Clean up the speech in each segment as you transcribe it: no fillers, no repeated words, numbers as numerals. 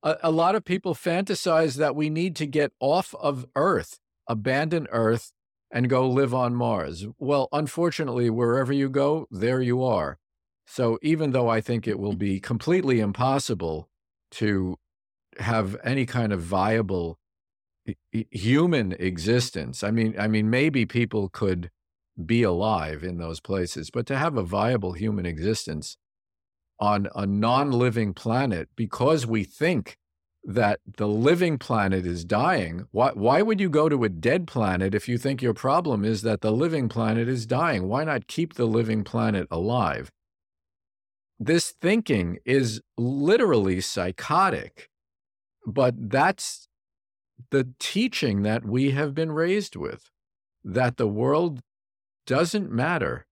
a lot of people fantasize that we need to get off of Earth, abandon Earth, and go live on Mars. Well, unfortunately, wherever you go, there you are. So even though I think it will be completely impossible to have any kind of viable human existence, I mean, maybe people could be alive in those places, but to have a viable human existence on a non-living planet because we think that the living planet is dying. Why would you go to a dead planet if you think your problem is that the living planet is dying? Why not keep the living planet alive? This thinking is literally psychotic, but that's the teaching that we have been raised with, that the world doesn't matter.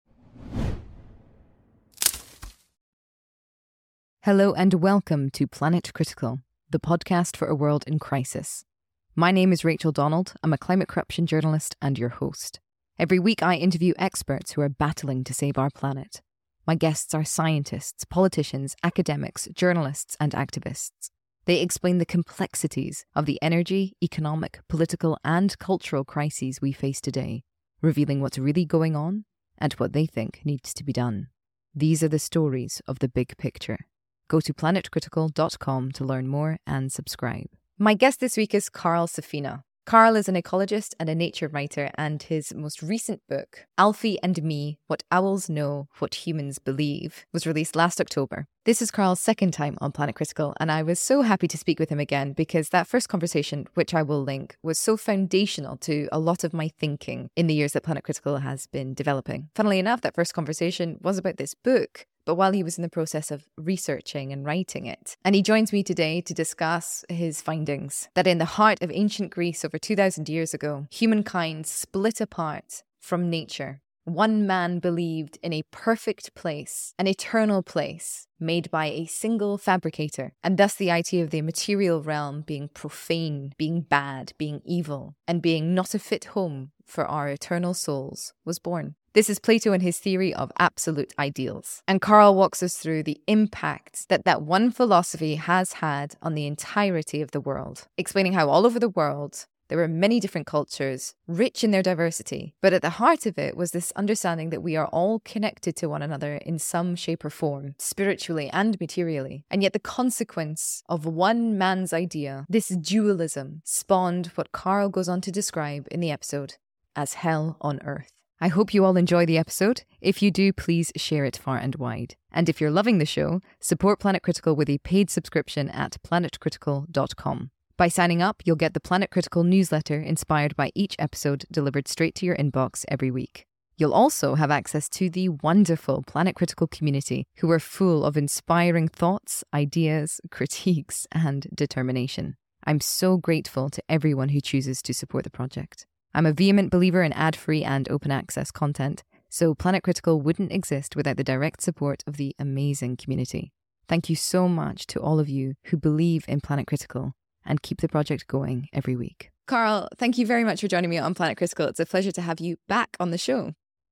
Hello and welcome to Planet Critical, the podcast for a world in crisis. My name is Rachel Donald. I'm a climate corruption journalist and your host. Every week I interview experts who are battling to save our planet. My guests are scientists, politicians, academics, journalists and activists. They explain the complexities of the energy, economic, political and cultural crises we face today, revealing what's really going on and what they think needs to be done. These are the stories of the big picture. Go to planetcritical.com to learn more and subscribe. My guest this week is Carl Safina. Carl is an ecologist and a nature writer, and his most recent book, Alfie and Me, What Owls Know, What Humans Believe, was released last October. This is Carl's second time on Planet Critical, and I was so happy to speak with him again because that first conversation, which I will link, was so foundational to a lot of my thinking in the years that Planet Critical has been developing. Funnily enough, that first conversation was about this book, but while he was in the process of researching and writing it. And he joins me today to discuss his findings that in the heart of ancient Greece over 2,000 years ago, humankind split apart from nature. One man believed in a perfect place, an eternal place, made by a single fabricator, and thus the idea of the material realm being profane, being bad, being evil, and being not a fit home for our eternal souls was born. This is Plato and his theory of absolute ideals. And Carl walks us through the impact that one philosophy has had on the entirety of the world, explaining how all over the world, there were many different cultures, rich in their diversity, but at the heart of it was this understanding that we are all connected to one another in some shape or form, spiritually and materially. And yet the consequence of one man's idea, this dualism, spawned what Carl goes on to describe in the episode as hell on earth. I hope you all enjoy the episode. If you do, please share it far and wide. And if you're loving the show, support Planet Critical with a paid subscription at planetcritical.com. By signing up, you'll get the Planet Critical newsletter inspired by each episode delivered straight to your inbox every week. You'll also have access to the wonderful Planet Critical community who are full of inspiring thoughts, ideas, critiques, and determination. I'm so grateful to everyone who chooses to support the project. I'm a vehement believer in ad-free and open access content, so Planet Critical wouldn't exist without the direct support of the amazing community. Thank you so much to all of you who believe in Planet Critical and keep the project going every week. Carl, thank you very much for joining me on Planet Critical. It's a pleasure to have you back on the show.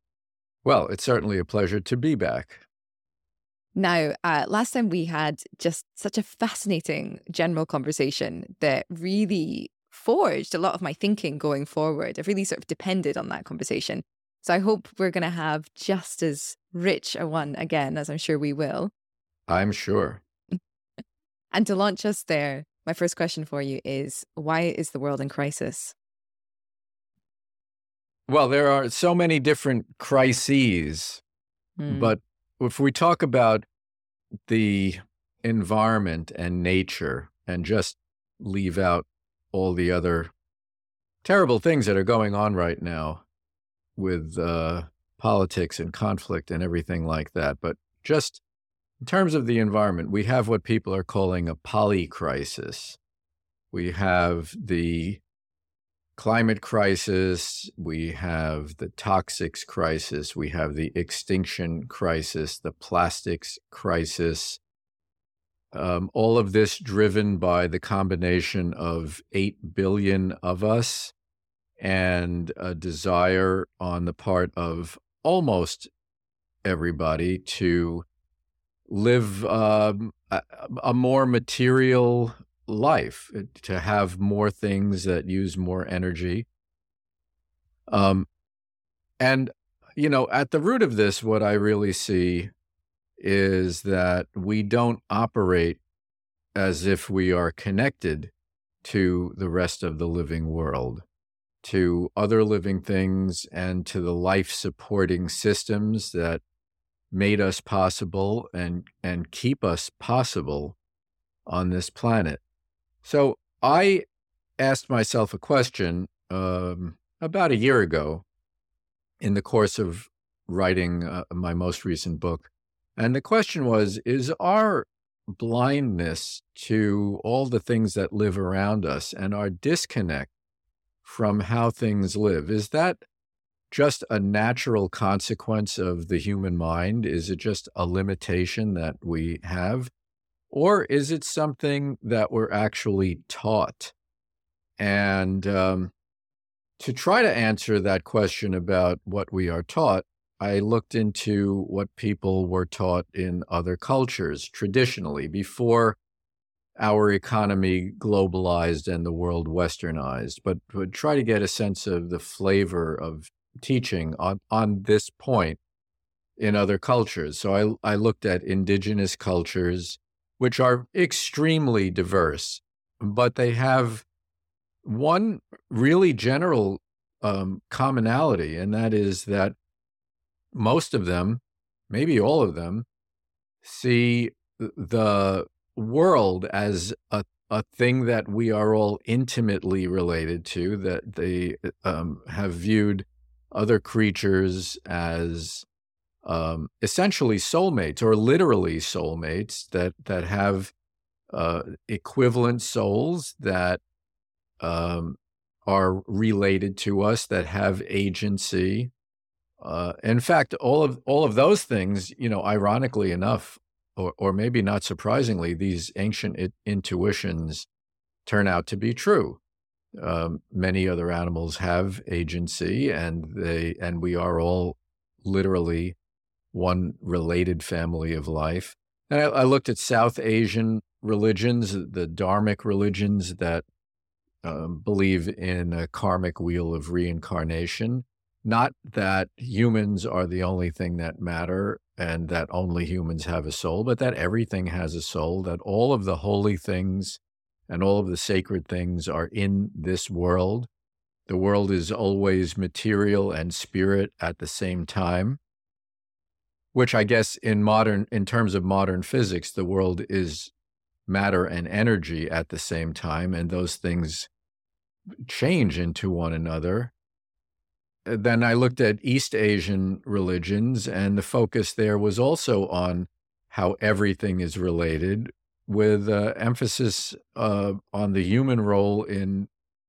Well, it's certainly a pleasure to be back. Now, last time we had just such a fascinating general conversation that really forged a lot of my thinking going forward. I've really sort of depended on that conversation. So I hope we're going to have just as rich a one again, as I'm sure we will. I'm sure. And to launch us there, my first question for you is, why is the world in crisis? Well, there are so many different crises, but if we talk about the environment and nature and just leave out all the other terrible things that are going on right now with politics and conflict and everything like that. But just in terms of the environment, we have what people are calling a polycrisis. We have the climate crisis, we have the toxics crisis, we have the extinction crisis, the plastics crisis. All of this driven by the combination of 8 billion of us and a desire on the part of almost everybody to live a more material life, to have more things that use more energy. And, at the root of this, what I really see is that we don't operate as if we are connected to the rest of the living world, to other living things, and to the life-supporting systems that made us possible and keep us possible on this planet. So I asked myself a question about a year ago in the course of writing my most recent book. And the question was, is our blindness to all the things that live around us and our disconnect from how things live, is that just a natural consequence of the human mind? Is it just a limitation that we have? Or is it something that we're actually taught? And to try to answer that question about what we are taught, I looked into what people were taught in other cultures traditionally before our economy globalized and the world westernized, but would try to get a sense of the flavor of teaching on this point in other cultures. So I looked at indigenous cultures, which are extremely diverse, but they have one really general commonality, and that is that most of them, maybe all of them, see the world as a thing that we are all intimately related to, that they have viewed other creatures as essentially soulmates, or literally soulmates, that have equivalent souls that are related to us, that have agency. In fact, all of those things, ironically enough, or maybe not surprisingly, these ancient intuitions turn out to be true. Many other animals have agency, and we are all literally one related family of life. And I looked at South Asian religions, the Dharmic religions that believe in a karmic wheel of reincarnation. Not that humans are the only thing that matter and that only humans have a soul, but that everything has a soul, that all of the holy things and all of the sacred things are in this world. The world is always material and spirit at the same time, which I guess in terms of modern physics, the world is matter and energy at the same time, and those things change into one another. Then I looked at East Asian religions, and the focus there was also on how everything is related, with emphasis on the human role in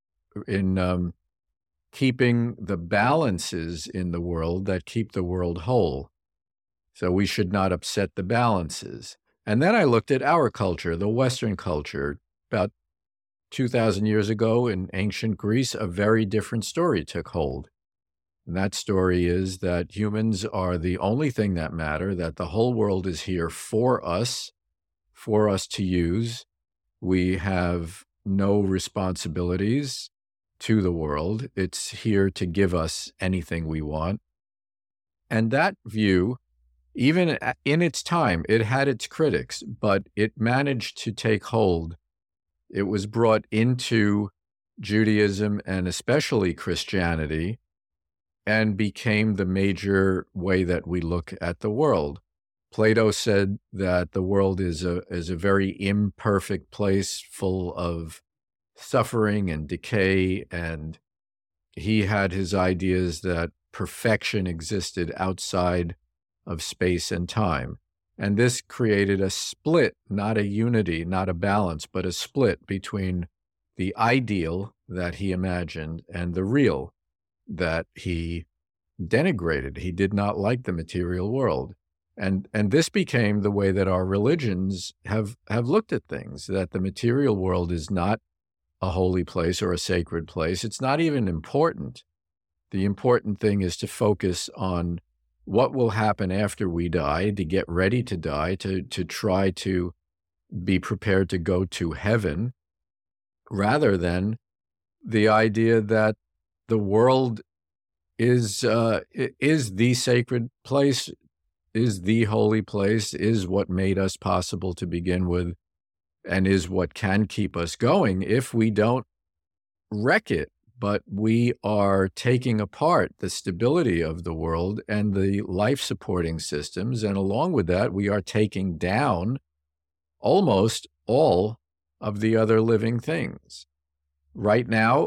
keeping the balances in the world that keep the world whole. So we should not upset the balances. And then I looked at our culture, the Western culture. About 2,000 years ago in ancient Greece, a very different story took hold. And that story is that humans are the only thing that matter, that the whole world is here for us to use. We have no responsibilities to the world. It's here to give us anything we want. And that view, even in its time, it had its critics, but it managed to take hold. It was brought into Judaism and especially Christianity, and became the major way that we look at the world. Plato said that the world is a very imperfect place, full of suffering and decay, and he had his ideas that perfection existed outside of space and time. And this created a split, not a unity, not a balance, but a split between the ideal that he imagined and the real that he denigrated. He did not like the material world. And this became the way that our religions have looked at things, that the material world is not a holy place or a sacred place. It's not even important. The important thing is to focus on what will happen after we die, to get ready to die, to try to be prepared to go to heaven, rather than the idea that the world is the sacred place, is the holy place, is what made us possible to begin with, and is what can keep us going if we don't wreck it. But we are taking apart the stability of the world and the life supporting systems. And along with that, we are taking down almost all of the other living things. Right now,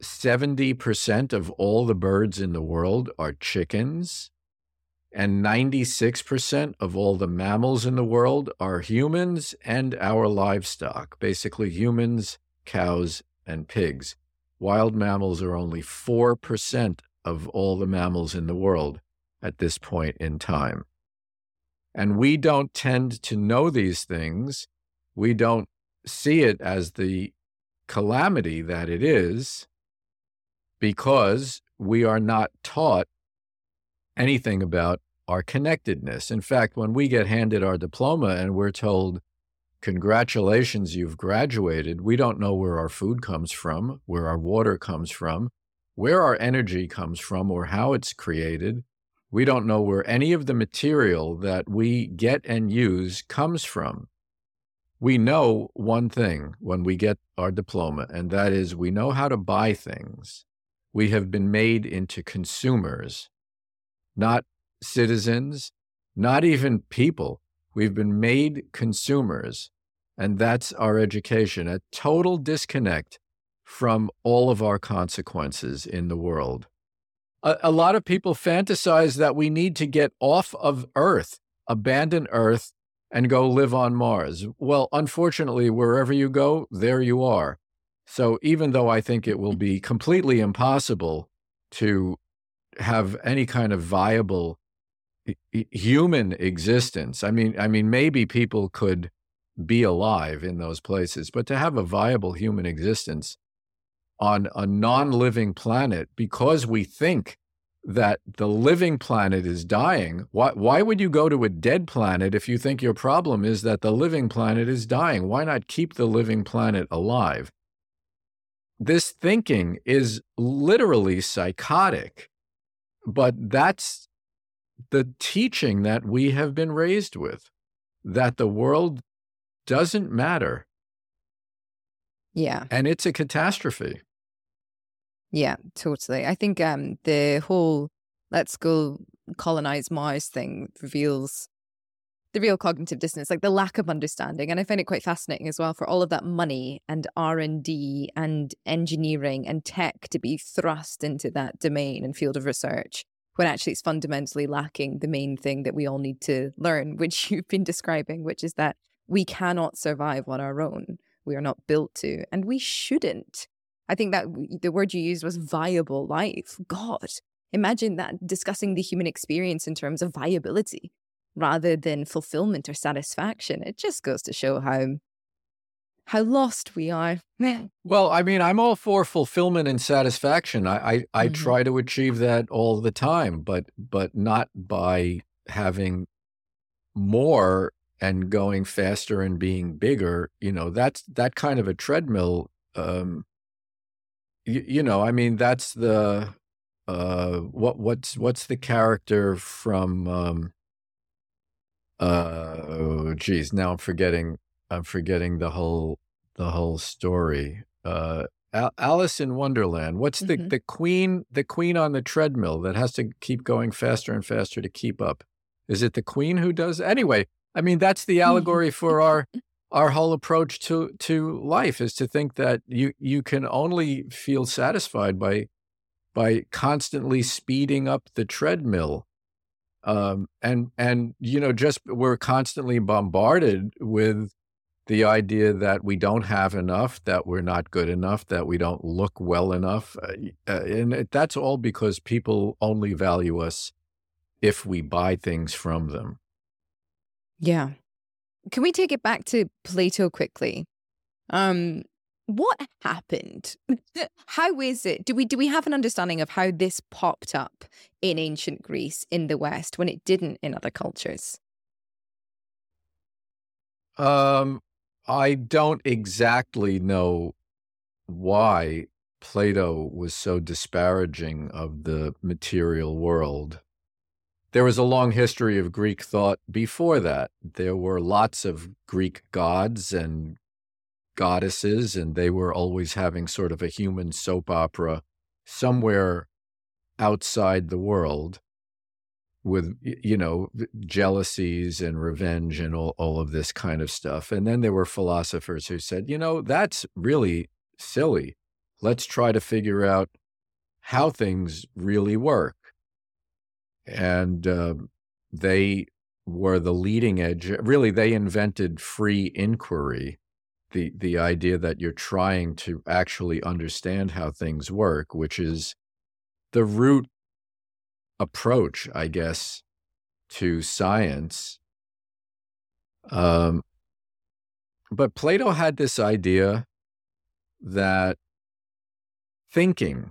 70% of all the birds in the world are chickens, and 96% of all the mammals in the world are humans and our livestock, basically humans, cows, and pigs. Wild mammals are only 4% of all the mammals in the world at this point in time. And we don't tend to know these things. We don't see it as the calamity that it is because we are not taught anything about our connectedness. In fact, when we get handed our diploma and we're told, congratulations, you've graduated, we don't know where our food comes from, where our water comes from, where our energy comes from, or how it's created. We don't know where any of the material that we get and use comes from. We know one thing when we get our diploma, and that is we know how to buy things. We have been made into consumers, not citizens, not even people. We've been made consumers, and that's our education, a total disconnect from all of our consequences in the world. A lot of people fantasize that we need to get off of Earth, abandon Earth, and go live on Mars. Well, unfortunately, wherever you go, there you are. So even though I think it will be completely impossible to have any kind of viable human existence, I mean, maybe people could be alive in those places, but to have a viable human existence on a non-living planet because we think that the living planet is dying. Why would you go to a dead planet if you think your problem is that the living planet is dying? Why not keep the living planet alive? This thinking is literally psychotic, but that's the teaching that we have been raised with, that the world doesn't matter. Yeah. And it's a catastrophe. Yeah, totally. I think the whole let's go colonize Mars thing reveals the real cognitive dissonance, like the lack of understanding. And I find it quite fascinating as well for all of that money and R&D and engineering and tech to be thrust into that domain and field of research, when actually it's fundamentally lacking the main thing that we all need to learn, which you've been describing, which is that we cannot survive on our own. We are not built to, and we shouldn't. I think that the word you used was viable life. God, imagine that, discussing the human experience in terms of viability rather than fulfillment or satisfaction. It just goes to show how lost we are. Well, I mean, I'm all for fulfillment and satisfaction. I try to achieve that all the time, but not by having more and going faster and being bigger. You know, that's that kind of a treadmill. I mean, that's the what's the character from geez, now I'm forgetting the whole story. Alice in Wonderland. What's the queen on the treadmill that has to keep going faster and faster to keep up? Is it the queen who does? Anyway, I mean, that's the allegory for our whole approach to life, is to think that you can only feel satisfied by constantly speeding up the treadmill. And just we're constantly bombarded with the idea that we don't have enough, that we're not good enough, that we don't look well enough. And that's all because people only value us if we buy things from them. Yeah. Can we take it back to Plato quickly? What happened? How is it? Do we have an understanding of how this popped up in ancient Greece, in the West, when it didn't in other cultures? I don't exactly know why Plato was so disparaging of the material world. There was a long history of Greek thought before that. There were lots of Greek gods and goddesses, and they were always having sort of a human soap opera somewhere outside the world with, jealousies and revenge and all of this kind of stuff. And then there were philosophers who said, that's really silly. Let's try to figure out how things really work. And they were the leading edge. Really, they invented free inquiry, the idea that you're trying to actually understand how things work, which is the root approach, I guess, to science. But Plato had this idea that thinking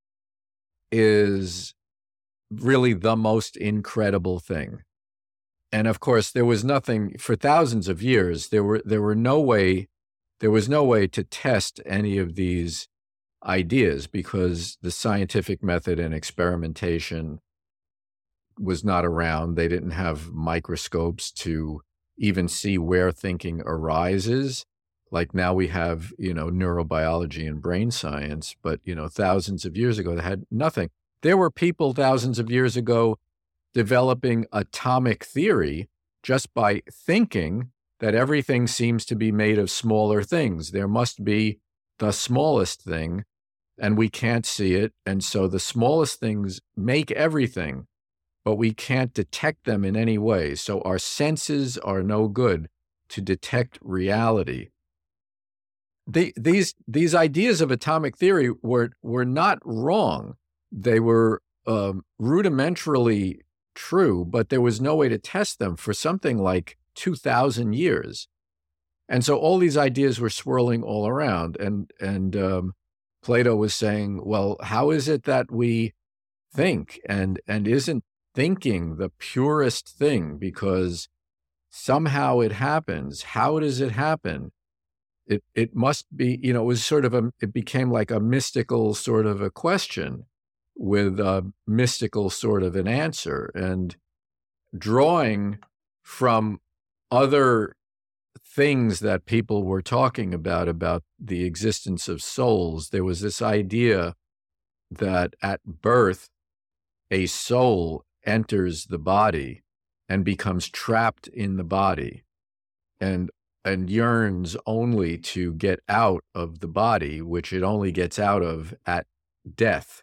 is really the most incredible thing. And of course, there was nothing for thousands of years. There was no way to test any of these ideas because the scientific method and experimentation was not around. They didn't have microscopes to even see where thinking arises. Like now we have, neurobiology and brain science, but, thousands of years ago, they had nothing. There were people thousands of years ago developing atomic theory just by thinking that everything seems to be made of smaller things. There must be the smallest thing, and we can't see it. And so the smallest things make everything, but we can't detect them in any way. So our senses are no good to detect reality. These ideas of atomic theory were not wrong. They were rudimentarily true, but there was no way to test them for something like 2,000 years. And so all these ideas were swirling all around. And Plato was saying, well, how is it that we think? And isn't thinking the purest thing? Because somehow it happens. How does it happen? It must be, it was sort of it became like a mystical sort of a question with a mystical sort of an answer. And drawing from other things that people were talking about the existence of souls, there was this idea that at birth, a soul enters the body and becomes trapped in the body and yearns only to get out of the body, which it only gets out of at death.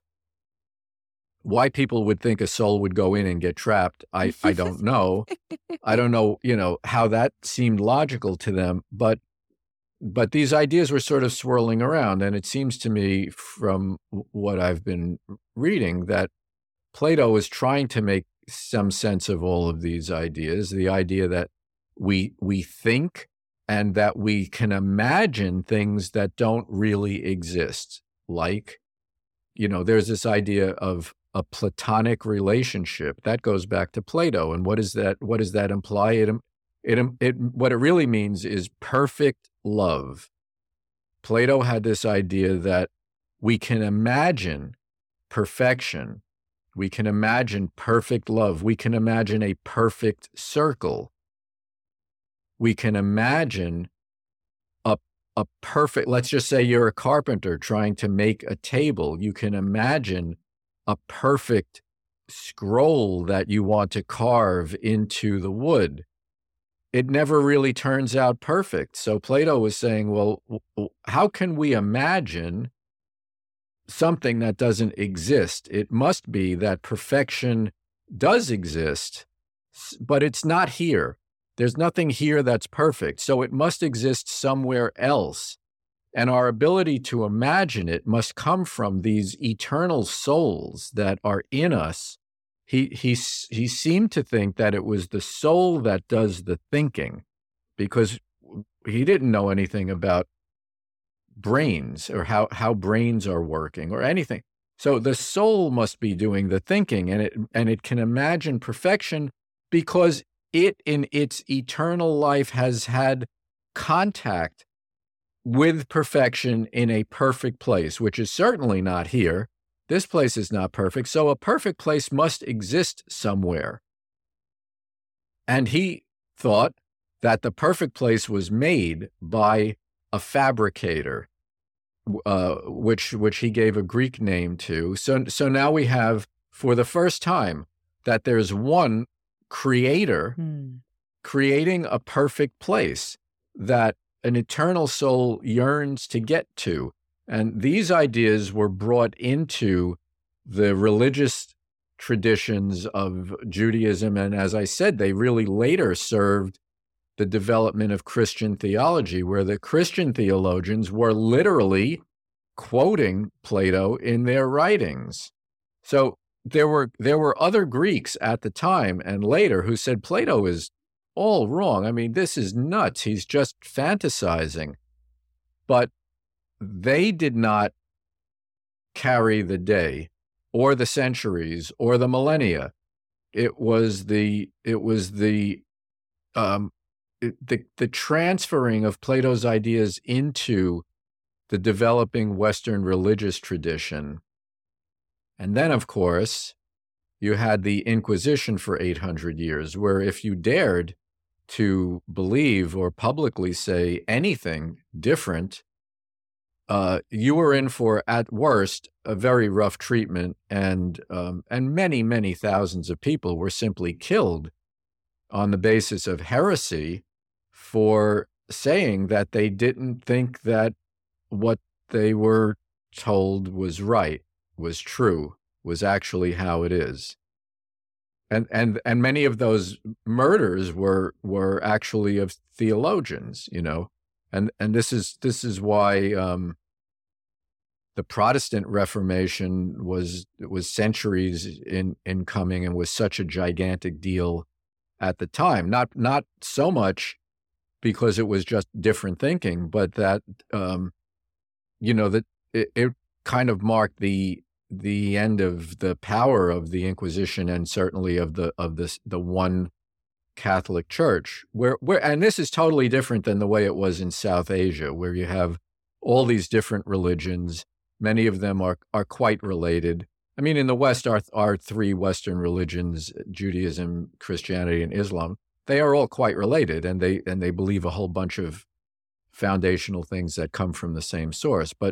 Why people would think a soul would go in and get trapped, I don't know. I don't know, how that seemed logical to them, but these ideas were sort of swirling around. And it seems to me from what I've been reading that Plato was trying to make some sense of all of these ideas, the idea that we think and that we can imagine things that don't really exist. Like, there's this idea of a platonic relationship that goes back to Plato. And what does that imply? What it really means is perfect love. Plato had this idea that we can imagine perfection. We can imagine perfect love. We can imagine a perfect circle. We can imagine a perfect, let's just say you're a carpenter trying to make a table. You can imagine a perfect scroll that you want to carve into the wood. It never really turns out perfect. So Plato was saying, well, how can we imagine something that doesn't exist? It must be that perfection does exist, but it's not here. There's nothing here that's perfect. So it must exist somewhere else. And our ability to imagine it must come from these eternal souls that are in us. He seemed to think that it was the soul that does the thinking, because he didn't know anything about brains or how brains are working or anything. So the soul must be doing the thinking, and it can imagine perfection because it in its eternal life has had contact with perfection in a perfect place, which is certainly not here. This place is not perfect, so a perfect place must exist somewhere. And he thought that the perfect place was made by a fabricator, which he gave a Greek name to. So now we have, for the first time, that there's one creator creating a perfect place that an eternal soul yearns to get to. And these ideas were brought into the religious traditions of Judaism. And as I said, they really later served the development of Christian theology, where the Christian theologians were literally quoting Plato in their writings. So there were other Greeks at the time and later who said Plato is all wrong. I mean, this is nuts. He's just fantasizing. But they did not carry the day or the centuries or the millennia. It was the transferring of Plato's ideas into the developing Western religious tradition. And then, of course, you had the Inquisition for 800 years, where if you dared to believe or publicly say anything different, you were in for, at worst, a very rough treatment, and many, many thousands of people were simply killed on the basis of heresy for saying that they didn't think that what they were told was right, was true, was actually how it is. And many of those murders were actually of theologians, you know. And this is why the Protestant Reformation was centuries in coming and was such a gigantic deal at the time. Not so much because it was just different thinking, but that that it kind of marked the end of the power of the Inquisition and certainly of the one Catholic Church, where and this is totally different than the way it was in South Asia, where you have all these different religions. Many of them are quite related. I mean, in the West, our three Western religions, Judaism, Christianity, and Islam, they are all quite related, and they believe a whole bunch of foundational things that come from the same source. But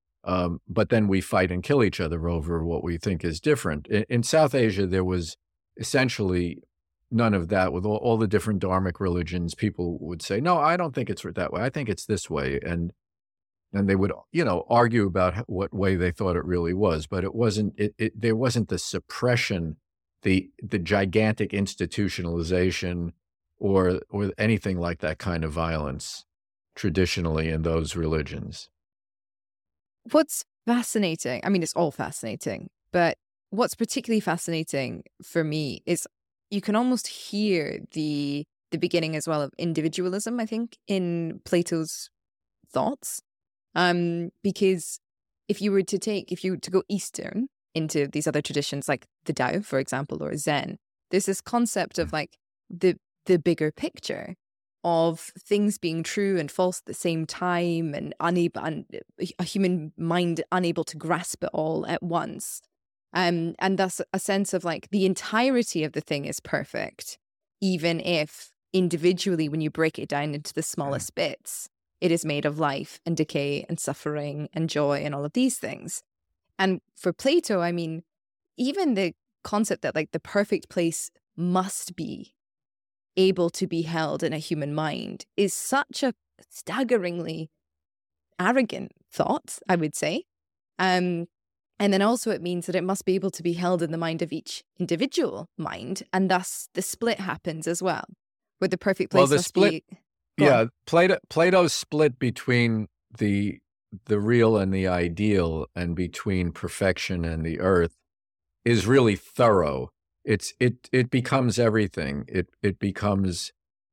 then we fight and kill each other over what we think is different. In South Asia, there was essentially none of that. With all the different dharmic religions, people would say, no, I don't think it's that way. I think it's this way. And they would, argue about what way they thought it really was. But it wasn't, there wasn't the suppression, the gigantic institutionalization or anything like that kind of violence traditionally in those religions. What's fascinating, I mean, it's all fascinating, but what's particularly fascinating for me is you can almost hear the beginning as well of individualism, I think, in Plato's thoughts. Because if you were to go Eastern into these other traditions, like the Tao, for example, or Zen, there's this concept of like the bigger picture of things being true and false at the same time, and a human mind unable to grasp it all at once. And thus a sense of like the entirety of the thing is perfect, even if individually, when you break it down into the smallest bits, it is made of life and decay and suffering and joy and all of these things. And for Plato, I mean, even the concept that like the perfect place must be able to be held in a human mind is such a staggeringly arrogant thought, I would say. And then also it means that it must be able to be held in the mind of each individual mind, and thus the split happens as well, where the perfect place must be... Yeah, Plato's split between the real and the ideal, and between perfection and the earth, is really thorough. It becomes everything. It becomes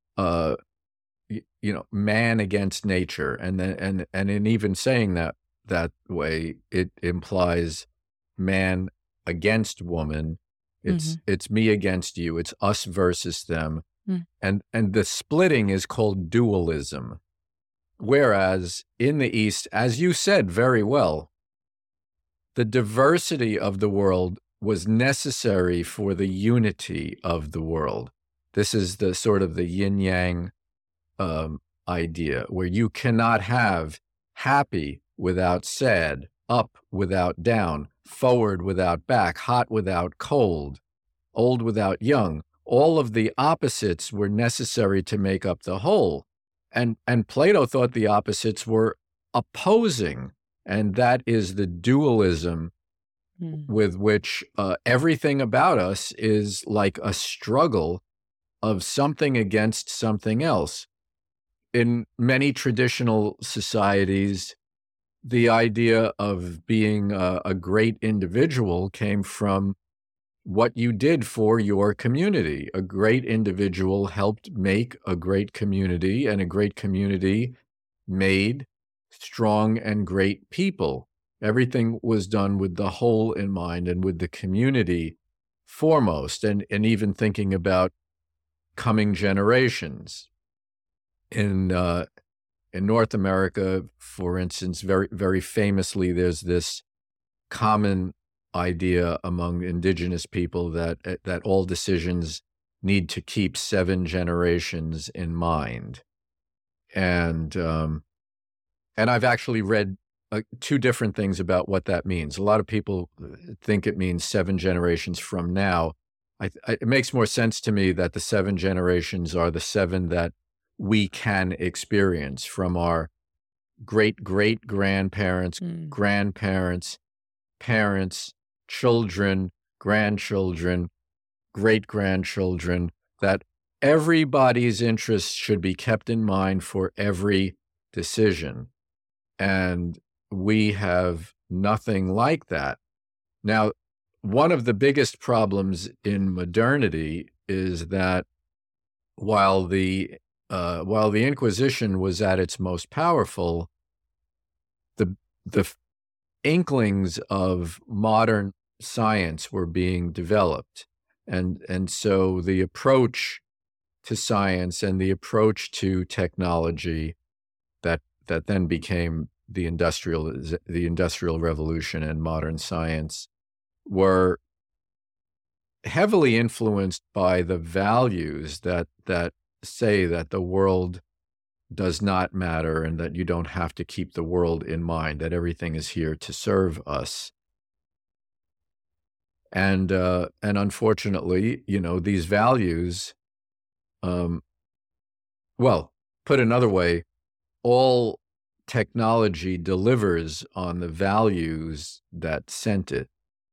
man against nature, and in even saying that way, it implies man against woman. It's me against you. It's us versus them. And the splitting is called dualism. Whereas in the East, as you said very well, the diversity of the world was necessary for the unity of the world. This is the sort of the yin-yang idea, where you cannot have happy without sad, up without down, forward without back, hot without cold, old without young. All of the opposites were necessary to make up the whole. And Plato thought the opposites were opposing. And that is the dualism with which everything about us is like a struggle of something against something else. In many traditional societies, the idea of being a great individual came from what you did for your community. A great individual helped make a great community, and a great community made strong and great people. Everything was done with the whole in mind and with the community foremost, and even thinking about coming generations. In North America, for instance, very, very famously, there's this common idea among indigenous people that all decisions need to keep 7 generations in mind. And I've actually read 2 different things about what that means. A lot of people think it means 7 generations from now. It makes more sense to me that the 7 generations are the 7 that we can experience, from our great-great-grandparents, grandparents, parents, children, grandchildren, great-grandchildren, that everybody's interests should be kept in mind for every decision. And we have nothing like that. Now, one of the biggest problems in modernity is that while the Inquisition was at its most powerful, the inklings of modern science were being developed, and so the approach to science and the approach to technology that then became the Industrial Revolution and modern science were heavily influenced by the values that say that the world does not matter and that you don't have to keep the world in mind, that everything is here to serve us. And unfortunately, these values, well, put another way, all technology delivers on the values that sent it.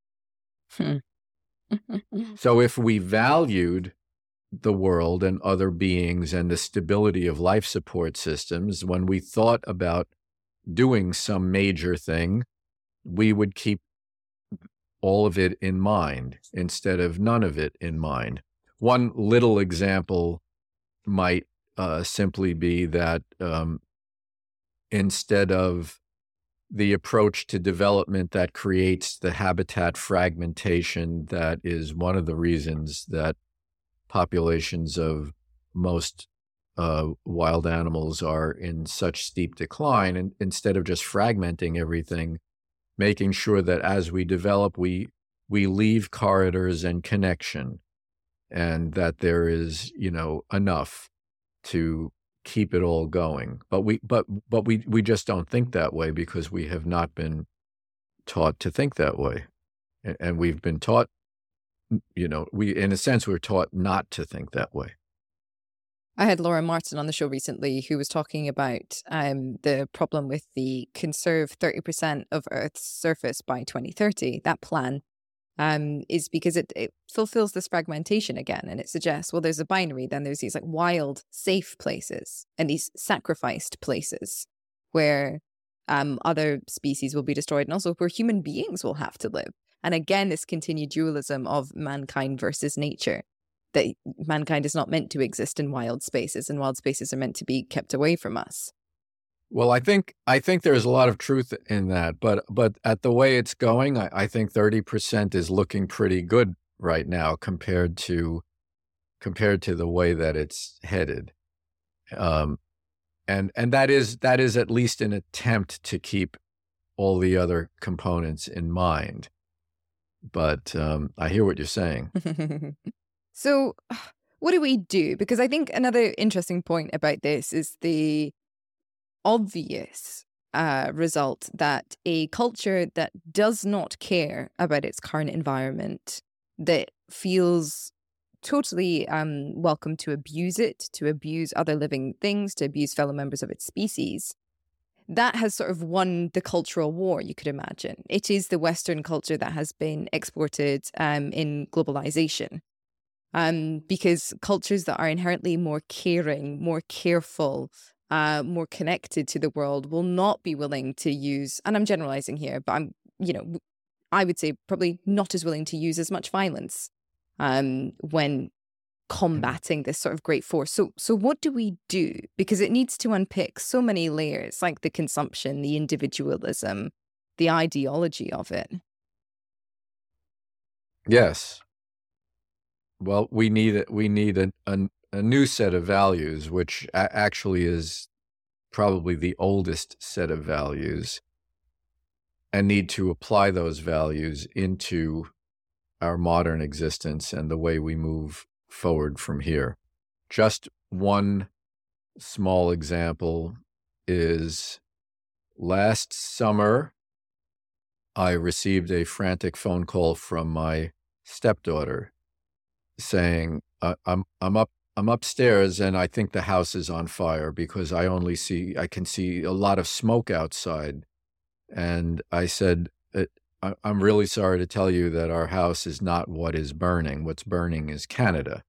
So if we valued the world and other beings and the stability of life support systems, when we thought about doing some major thing, we would keep all of it in mind instead of none of it in mind. One little example might simply be that instead of the approach to development that creates the habitat fragmentation that is one of the reasons that populations of most wild animals are in such steep decline, and instead of just fragmenting everything, making sure that as we develop, we leave corridors and connection, and that there is, enough to keep it all going. But we just don't think that way because we have not been taught to think that way, and we've been taught, in a sense, we're taught not to think that way. I had Laura Martin on the show recently who was talking about the problem with the conserve 30% of Earth's surface by 2030. That plan is because it fulfills this fragmentation again, and it suggests, well, there's a binary, then there's these like wild, safe places and these sacrificed places where other species will be destroyed and also where human beings will have to live. And again, this continued dualism of mankind versus nature, that mankind is not meant to exist in wild spaces, and wild spaces are meant to be kept away from us. Well, I think there's a lot of truth in that, but at the way it's going, I think 30% is looking pretty good right now compared to the way that it's headed. And And that is at least an attempt to keep all the other components in mind. But I hear what you're saying. So what do we do? Because I think another interesting point about this is the obvious result that a culture that does not care about its current environment, that feels totally welcome to abuse it, to abuse other living things, to abuse fellow members of its species, that has sort of won the cultural war, you could imagine. It is the Western culture that has been exported in globalization. Because cultures that are inherently more caring, more careful, more connected to the world will not be willing to use, and I'm generalizing here, but I would say probably not as willing to use as much violence when combating this sort of great force. So what do we do? Because it needs to unpick so many layers, like the consumption, the individualism, the ideology of it. Yes. Well, we need a new set of values, which actually is probably the oldest set of values, and need to apply those values into our modern existence and the way we move forward from here. Just one small example is last summer, I received a frantic phone call from my stepdaughter saying, I'm upstairs and I think the house is on fire because I can see a lot of smoke outside. And I said, I'm really sorry to tell you that our house is not what is burning. What's burning is Canada.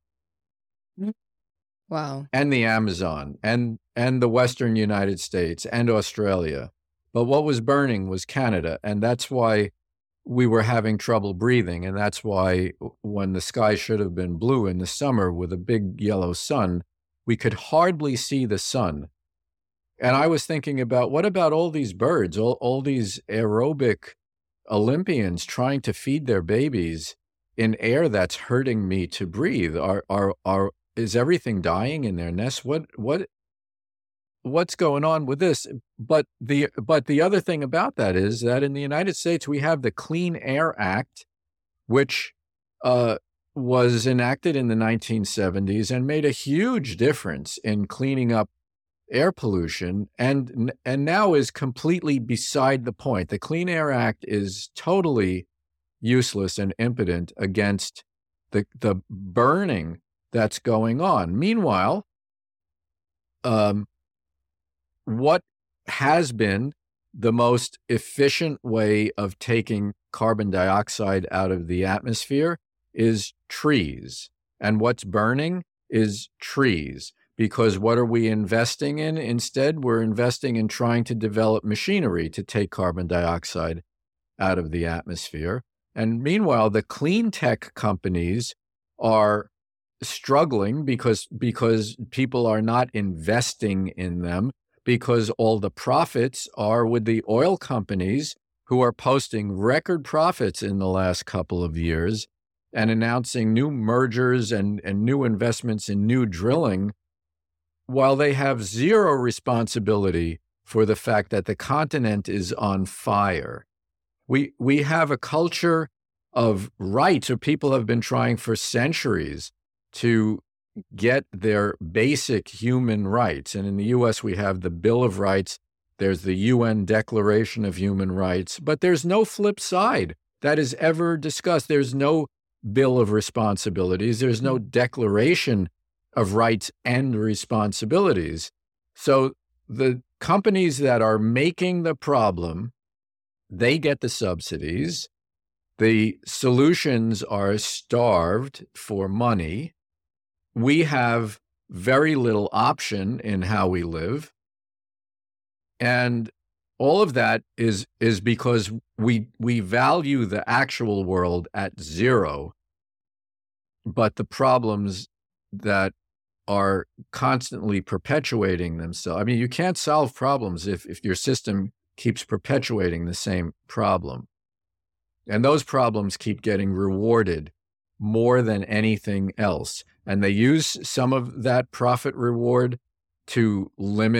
Wow. And the Amazon and the Western United States and Australia. But what was burning was Canada. And that's why we were having trouble breathing. And that's why when the sky should have been blue in the summer with a big yellow sun, we could hardly see the sun. And I was thinking about, what about all these birds, all these aerobic Olympians trying to feed their babies in air that's hurting me to breathe? Is everything dying in their nests? What's going on with this? But the other thing about that is that in the United States, we have the Clean Air Act, which was enacted in the 1970s and made a huge difference in cleaning up air pollution, and now is completely beside the point. The Clean Air Act is totally useless and impotent against the burning that's going on. Meanwhile, what has been the most efficient way of taking carbon dioxide out of the atmosphere is trees. And what's burning is trees. Because what are we investing in? Instead, we're investing in trying to develop machinery to take carbon dioxide out of the atmosphere. And meanwhile, the clean tech companies are struggling because people are not investing in them, because all the profits are with the oil companies who are posting record profits in the last couple of years and announcing new mergers and new investments in new drilling, while they have zero responsibility for the fact that the continent is on fire. We have a culture of rights, or people have been trying for centuries to get their basic human rights. And in the U.S., we have the Bill of Rights, there's the UN Declaration of Human Rights, but there's no flip side that is ever discussed. There's no Bill of Responsibilities. There's no Declaration of Rights and Responsibilities. So the companies that are making the problem, they get the subsidies. The solutions are starved for money. We have very little option in how we live. And all of that is because we value the actual world at zero, but the problems that are constantly perpetuating themselves. I mean, you can't solve problems if your system keeps perpetuating the same problem. And those problems keep getting rewarded more than anything else. And they use some of that profit reward to limit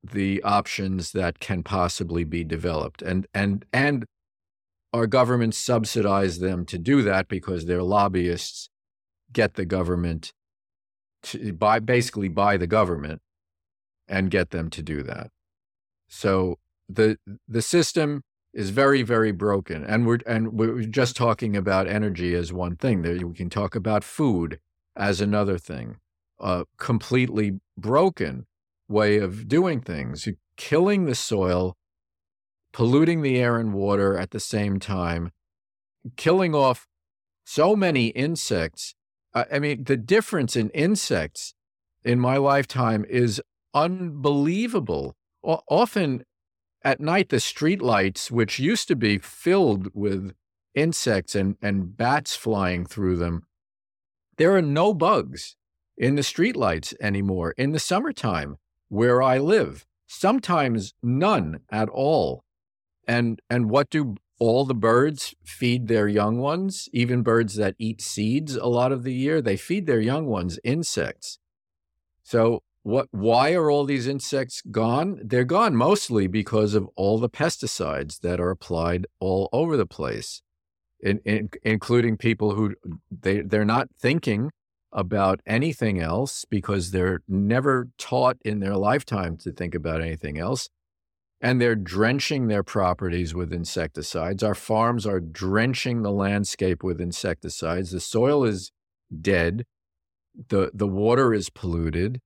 the options that can possibly be developed. And our governments subsidize them to do that because their lobbyists get the government to basically buy the government and get them to do that. So the system is very, very broken. And we're just talking about energy as one thing. We can talk about food as another thing. A completely broken way of doing things, killing the soil, polluting the air and water at the same time, killing off so many insects. I mean, the difference in insects in my lifetime is unbelievable. Often at night, the streetlights, which used to be filled with insects and bats flying through them, there are no bugs in the streetlights anymore in the summertime where I live. Sometimes none at all. And what do all the birds feed their young ones? Even birds that eat seeds a lot of the year, they feed their young ones insects. So why are all these insects gone? They're gone mostly because of all the pesticides that are applied all over the place, including people who they're not thinking about anything else because they're never taught in their lifetime to think about anything else. And they're drenching their properties with insecticides. Our farms are drenching the landscape with insecticides. The soil is dead. The water is polluted.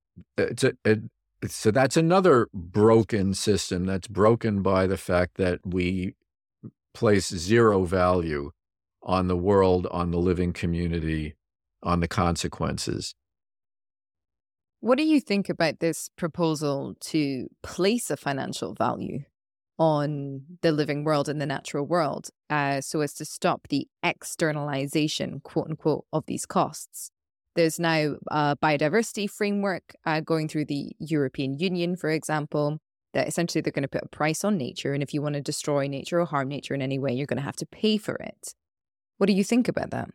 So that's another broken system that's broken by the fact that we place zero value on the world, on the living community, on the consequences. What do you think about this proposal to place a financial value on the living world and the natural world so as to stop the externalization, quote unquote, of these costs? There's now a biodiversity framework going through the European Union, for example, that essentially they're going to put a price on nature. And if you want to destroy nature or harm nature in any way, you're going to have to pay for it. What do you think about that?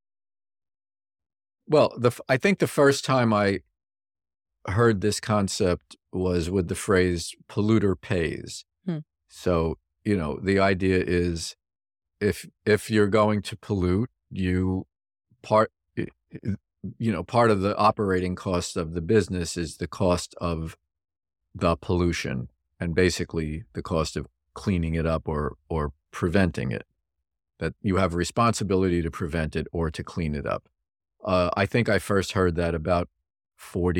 Well, I think the first time I heard this concept was with the phrase polluter pays. So, the idea is if you're going to pollute, part of the operating cost of the business is the cost of the pollution and basically the cost of cleaning it up or preventing it, that you have a responsibility to prevent it or to clean it up. I think I first heard that about 45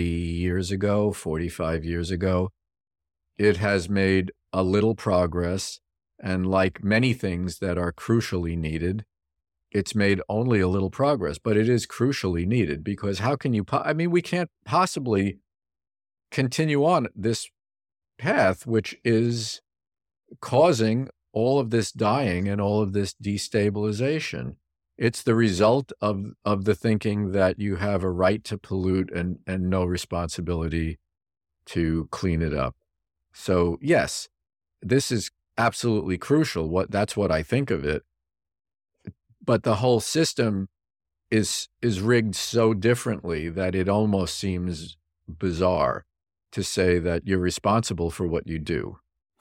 years ago. It has made a little progress, and like many things that are crucially needed, it's made only a little progress, but it is crucially needed because how can you, we can't possibly continue on this path, which is causing all of this dying and all of this destabilization. It's the result of the thinking that you have a right to pollute and no responsibility to clean it up. So yes, this is absolutely crucial. That's what I think of it. But the whole system is rigged so differently that it almost seems bizarre to say that you're responsible for what you do.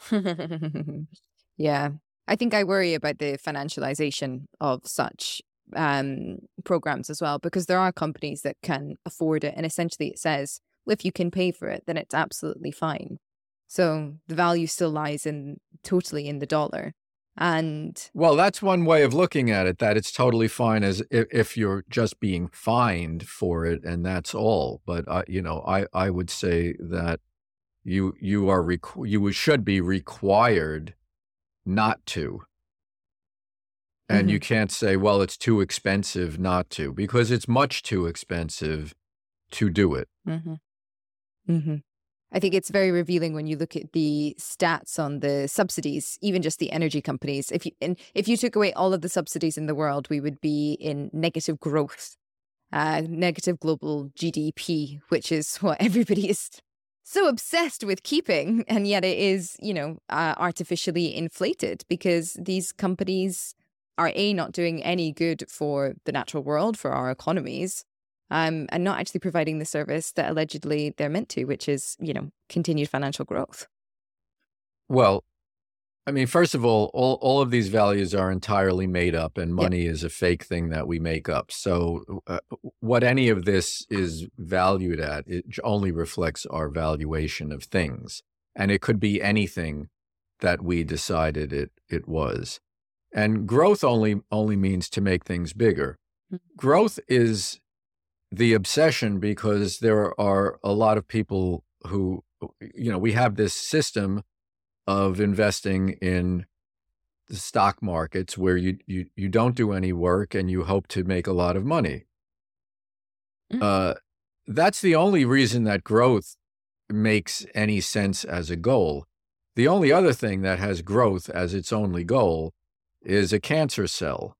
Yeah. I think I worry about the financialization of such programs as well, because there are companies that can afford it. And essentially it says, well, if you can pay for it, then it's absolutely fine. So the value still lies totally in the dollar. And well, that's one way of looking at it, that it's totally fine as if you're just being fined for it and that's all. But I would say that you should be required not to. And you can't say, well, it's too expensive not to, because it's much too expensive to do it. I think it's very revealing when you look at the stats on the subsidies, even just the energy companies. If you took away all of the subsidies in the world, we would be in negative growth, negative global GDP, which is what everybody is so obsessed with keeping. And yet it is, artificially inflated because these companies are not doing any good for the natural world, for our economies. and not actually providing the service that allegedly they're meant to, which is, continued financial growth. Well, I mean, first of all of these values are entirely made up, and money is a fake thing that we make up. So what any of this is valued at, it only reflects our valuation of things. And it could be anything that we decided it was. And growth only means to make things bigger. Growth is the obsession because there are a lot of people who, we have this system of investing in the stock markets where you don't do any work and you hope to make a lot of money. That's the only reason that growth makes any sense as a goal. The only other thing that has growth as its only goal is a cancer cell.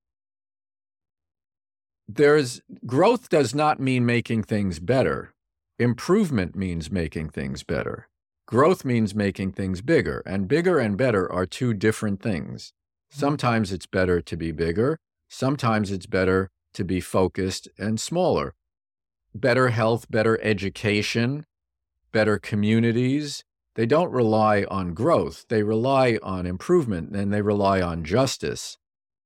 Growth does not mean making things better. Improvement means making things better. Growth means making things bigger and better are two different things. Sometimes it's better to be bigger. Sometimes it's better to be focused and smaller. Better health, better education, better communities. They don't rely on growth. They rely on improvement and they rely on justice.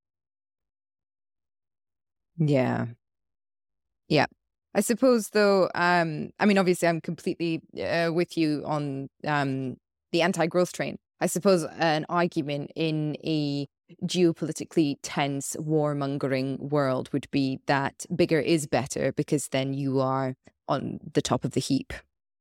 Yeah. Yeah. I suppose, though, obviously I'm completely with you on the anti-growth train. I suppose an argument in a geopolitically tense, warmongering world would be that bigger is better because then you are on the top of the heap.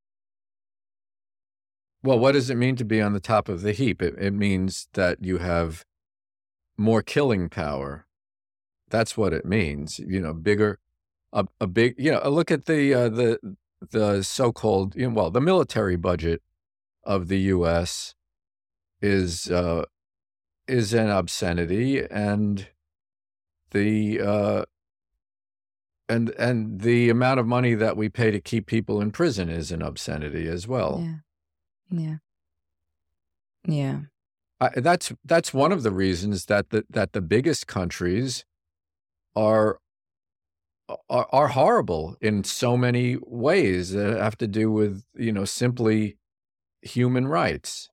Well, what does it mean to be on the top of the heap? It means that you have more killing power. That's what it means. Bigger. A big, look at the so-called, the military budget of the U.S. is an obscenity, and the and the amount of money that we pay to keep people in prison is an obscenity as well. Yeah. That's one of the reasons that the biggest countries are horrible in so many ways that have to do with, simply human rights.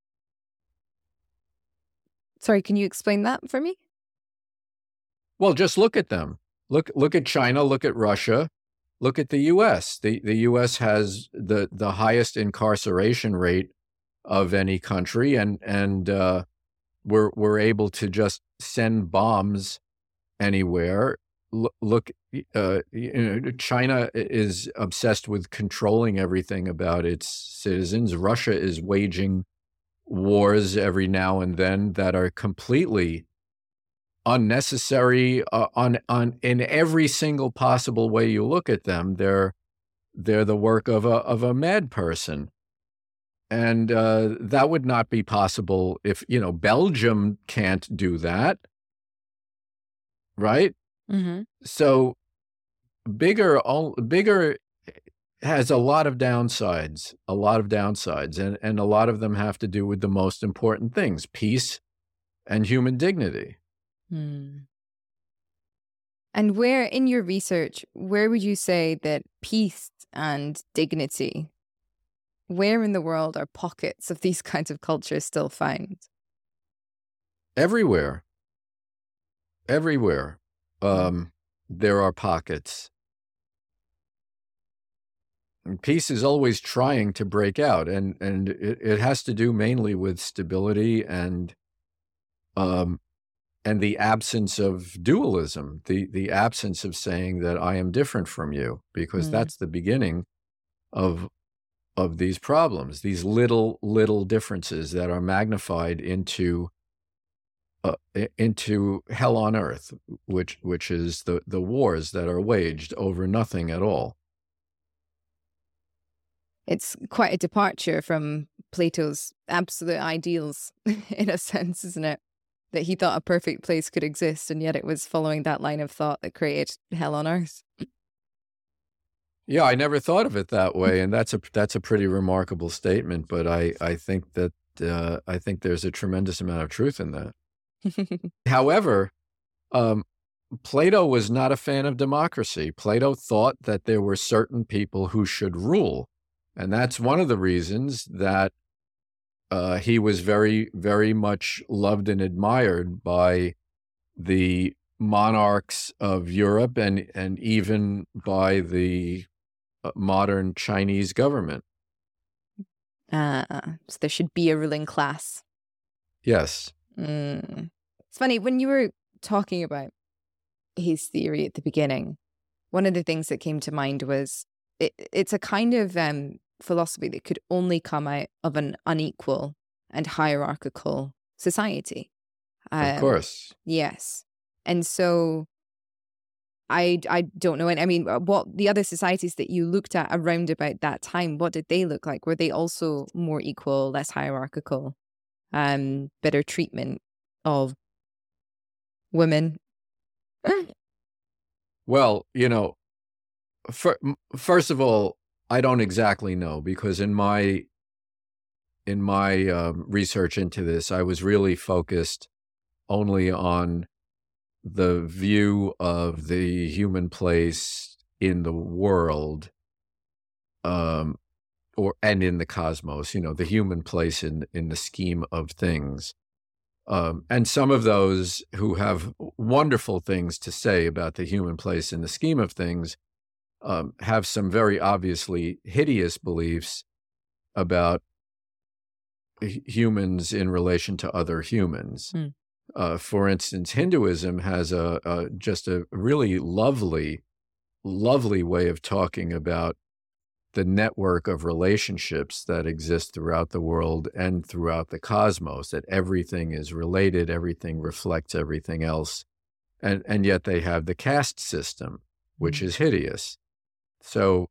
Sorry, can you explain that for me? Well, just look at them. Look at China, look at Russia, look at the U.S. The U.S. has the highest incarceration rate of any country, and we're able to just send bombs anywhere. Look, China is obsessed with controlling everything about its citizens. Russia is waging wars every now and then that are completely unnecessary in every single possible way you look at them. They're the work of a mad person. And that would not be possible if, Belgium can't do that, right? Mm-hmm. So bigger has a lot of downsides, and a lot of them have to do with the most important things: peace and human dignity. And where in your research, where would you say that peace and dignity, where in the world are pockets of these kinds of cultures still found? Everywhere. There are pockets. And peace is always trying to break out, and it has to do mainly with stability and the absence of dualism, the absence of saying that I am different from you, because that's the beginning of these problems, these little differences that are magnified into hell on earth, which is the wars that are waged over nothing at all. It's quite a departure from Plato's absolute ideals, in a sense, isn't it? That he thought a perfect place could exist, and yet it was following that line of thought that created hell on earth. Yeah, I never thought of it that way, and that's a pretty remarkable statement. But I think that there's a tremendous amount of truth in that. However, Plato was not a fan of democracy. Plato thought that there were certain people who should rule. And that's one of the reasons that he was very, very much loved and admired by the monarchs of Europe and even by the modern Chinese government. So there should be a ruling class. Yes. It's funny, when you were talking about his theory at the beginning, one of the things that came to mind was it's a kind of philosophy that could only come out of an unequal and hierarchical society. Of course. Yes. And so I don't know. And I mean, what the other societies that you looked at around about that time, what did they look like? Were they also more equal, less hierarchical, better treatment of women? Well, first of all, I don't exactly know, because in my research into this, I was really focused only on the view of the human place in the world, and in the cosmos. The human place in the scheme of things. And some of those who have wonderful things to say about the human place in the scheme of things have some very obviously hideous beliefs about humans in relation to other humans. For instance, Hinduism has just a really lovely way of talking about the network of relationships that exist throughout the world and throughout the cosmos, that everything is related, everything reflects everything else. And yet they have the caste system, which is hideous. So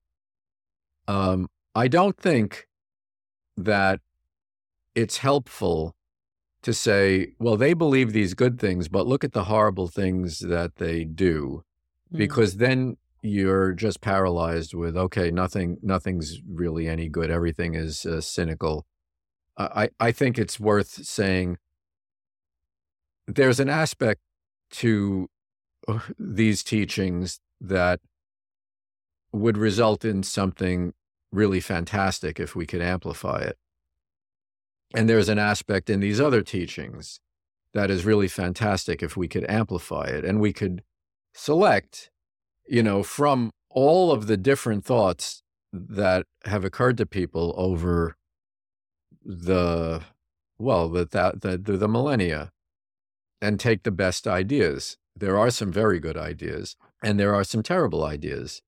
I don't think that it's helpful to say, well, they believe these good things, but look at the horrible things that they do, because then you're just paralyzed with, okay, nothing's really any good. Everything is cynical. I think it's worth saying there's an aspect to these teachings that would result in something really fantastic if we could amplify it. And there's an aspect in these other teachings that is really fantastic if we could amplify it, and we could select, from all of the different thoughts that have occurred to people over the millennia, and take the best ideas. There are some very good ideas, and there are some terrible ideas.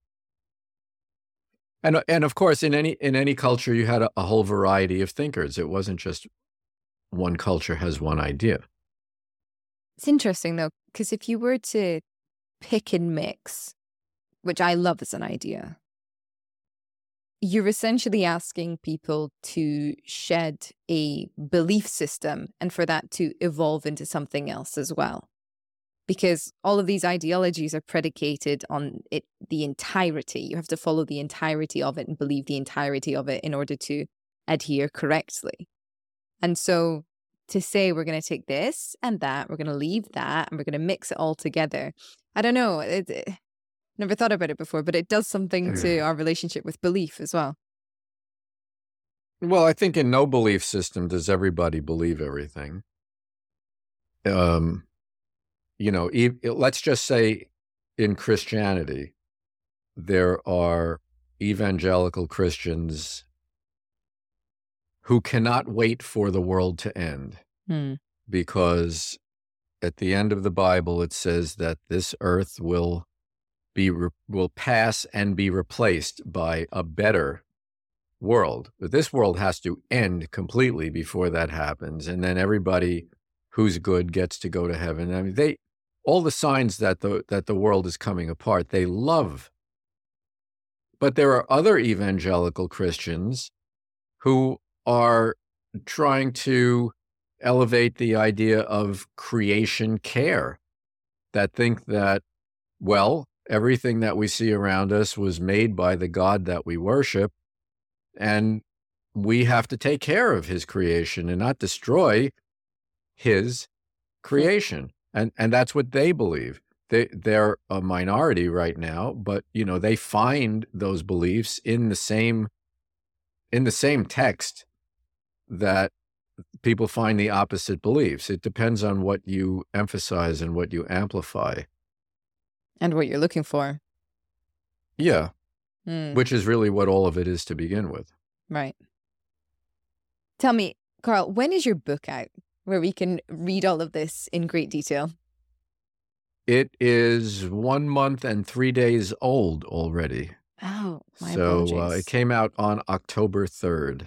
And of course, in any culture, you had a whole variety of thinkers. It wasn't just one culture has one idea. It's interesting, though, because if you were to pick and mix, which I love as an idea, you're essentially asking people to shed a belief system and for that to evolve into something else as well. Because all of these ideologies are predicated on it, the entirety. You have to follow the entirety of it and believe the entirety of it in order to adhere correctly. And so to say we're going to take this and that, we're going to leave that, and we're going to mix it all together, I don't know. Never thought about it before, but it does something to our relationship with belief as well. Well, I think in no belief system does everybody believe everything. Let's just say in Christianity, there are evangelical Christians who cannot wait for the world to end, because at the end of the Bible, it says that this earth will pass and be replaced by a better world. But this world has to end completely before that happens, and then everybody who's good gets to go to heaven. I mean, all the signs that the world is coming apart, they love. But there are other evangelical Christians who are trying to elevate the idea of creation care, that think that, well, everything that we see around us was made by the God that we worship, and we have to take care of his creation and not destroy his creation. And that's what they believe. they're a minority right now, but they find those beliefs in the same text that people find the opposite beliefs. It depends on what you emphasize and what you amplify. And what you're looking for. Yeah. Which is really what all of it is to begin with. Right. Tell me, Carl, when is your book out where we can read all of this in great detail? It is 1 month and 3 days old already. Oh, my apologies. So it came out on October 3rd,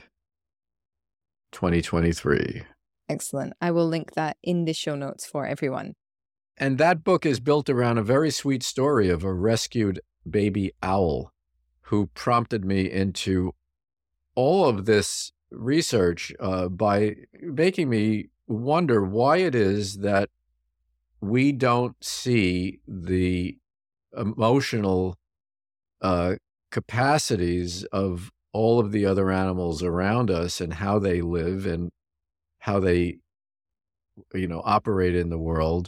2023. Excellent. I will link that in the show notes for everyone. And that book is built around a very sweet story of a rescued baby owl who prompted me into all of this research by making me wonder why it is that we don't see the emotional capacities of all of the other animals around us and how they live and how they, operate in the world.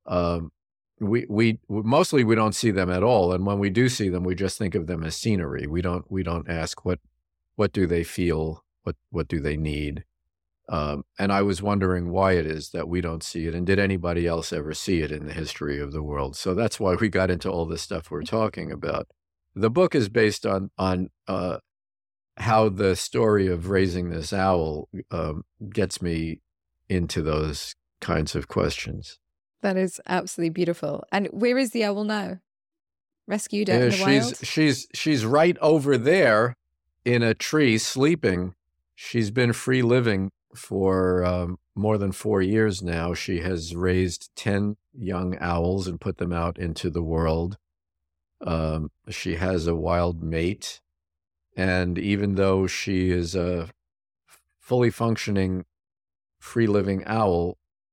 We mostly we don't see them at all, and when we do see them, we just think of them as scenery. We don't ask what do they feel, what do they need. And I was wondering why it is that we don't see it, and did anybody else ever see it in the history of the world? So that's why we got into all this stuff we're talking about. The book is based on how the story of raising this owl gets me into those kinds of questions. That is absolutely beautiful. And where is the owl now? Rescued out in the wild? She's right over there in a tree sleeping. She's been free living for more than 4 years now. She has raised 10 young owls and put them out into the world. She has a wild mate. And even though she is a fully functioning, free-living owl,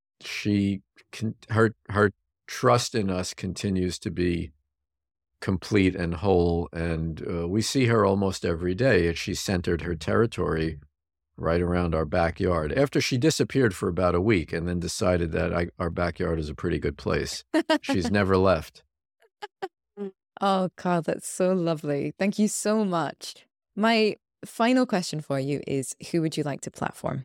her trust in us continues to be complete and whole. And we see her almost every day. And she centered her territory right around our backyard after she disappeared for about a week and then decided that our backyard is a pretty good place. She's never left. Oh, Carl, that's so lovely. Thank you so much. My final question for you is, who would you like to platform?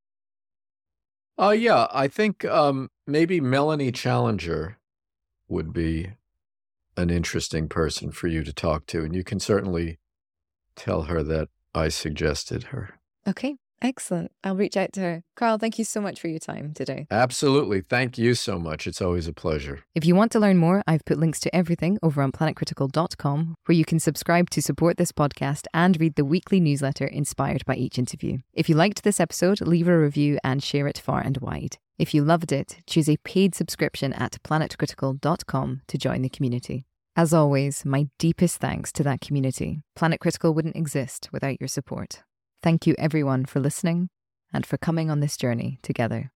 Yeah, I think maybe Melanie Challenger would be an interesting person for you to talk to. And you can certainly tell her that I suggested her. Okay, excellent. I'll reach out to her. Carl, thank you so much for your time today. Absolutely. Thank you so much. It's always a pleasure. If you want to learn more, I've put links to everything over on planetcritical.com, where you can subscribe to support this podcast and read the weekly newsletter inspired by each interview. If you liked this episode, leave a review and share it far and wide. If you loved it, choose a paid subscription at planetcritical.com to join the community. As always, my deepest thanks to that community. Planet Critical wouldn't exist without your support. Thank you everyone for listening and for coming on this journey together.